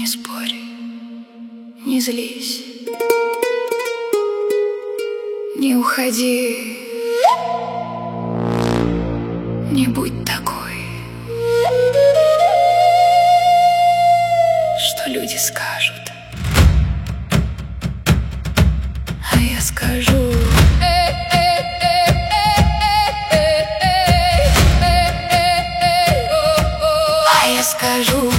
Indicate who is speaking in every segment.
Speaker 1: спорь, не злись, не уходи, не будь такой. Что люди скажут, а я скажу. А я скажу.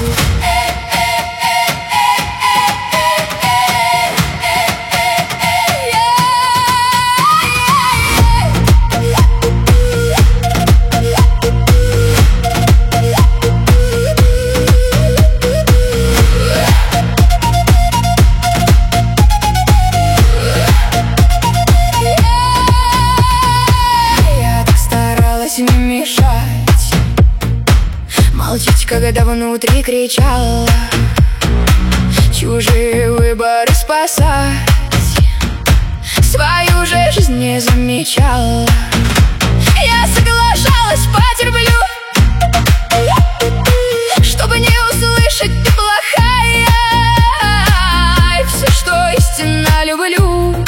Speaker 1: Не мешать, молчать, когда внутри кричала, чужие выборы спасать, свою же жизнь не замечала. Я соглашалась, потерплю, чтобы не услышать ты плохая. И все, что истинно люблю,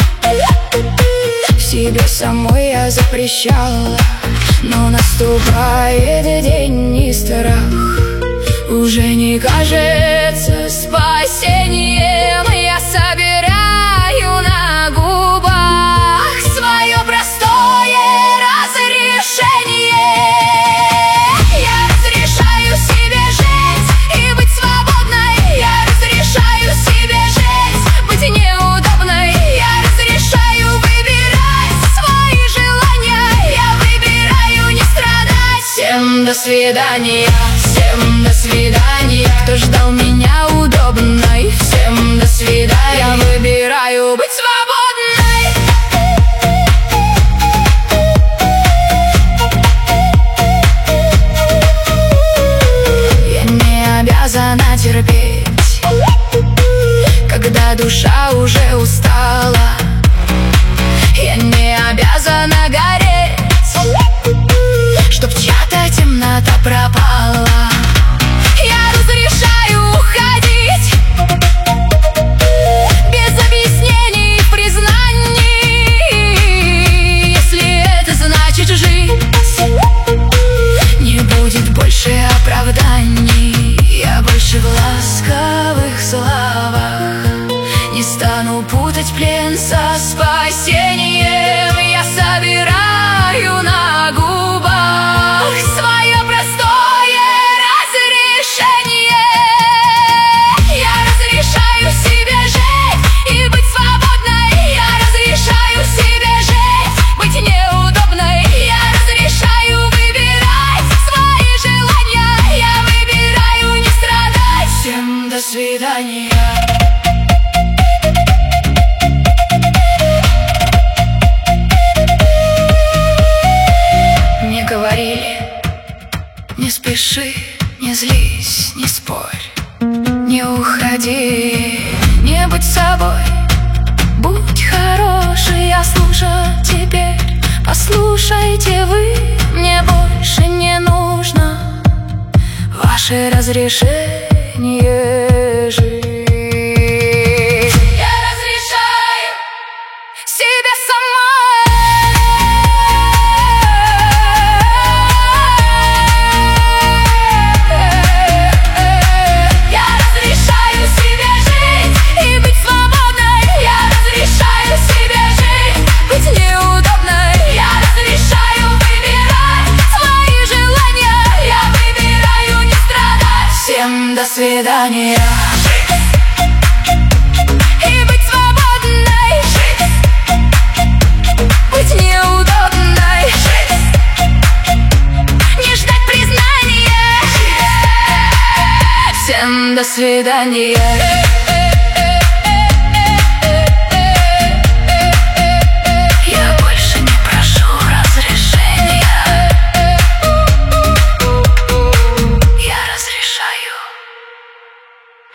Speaker 1: себе самой я запрещала. Но наступает день, и страх уже не кажется спасением. Я собираю на губах свое простое разрешение. Я разрешаю себе жить и быть свободной. Я разрешаю себе жить, быть неудобной. Я разрешаю выбирать свои желания. Я выбираю не страдать. Всем до свидания, всем до свидания. Кто ждал меня удобной, всем до свидания. Я выбираю быть свободной. Я не обязана терпеть, когда душа уже устала. Я не обязана гореть, чтоб чья-то темнота пропала. Я разрешаю уходить без объяснений и признаний, если это значит жить. Не будет больше оправданий. Я больше в ласковых словах не стану путать плен со спасением. Я собираю на губах свое простое разрешение. Я разрешаю себе жить и быть свободной. Я разрешаю себе жить, быть неудобной. Я разрешаю выбирать свои желания. Я выбираю не страдать. Всем до свидания. Говорили, не спеши, не злись, не спорь, не уходи, не будь собой, будь хороший. Я слушаю теперь, послушайте вы, мне больше не нужно ваше разрешение жить. Я разрешаю себе самой. До свидания. И быть свободной, быть неудобной, не ждать признания. Всем до свидания.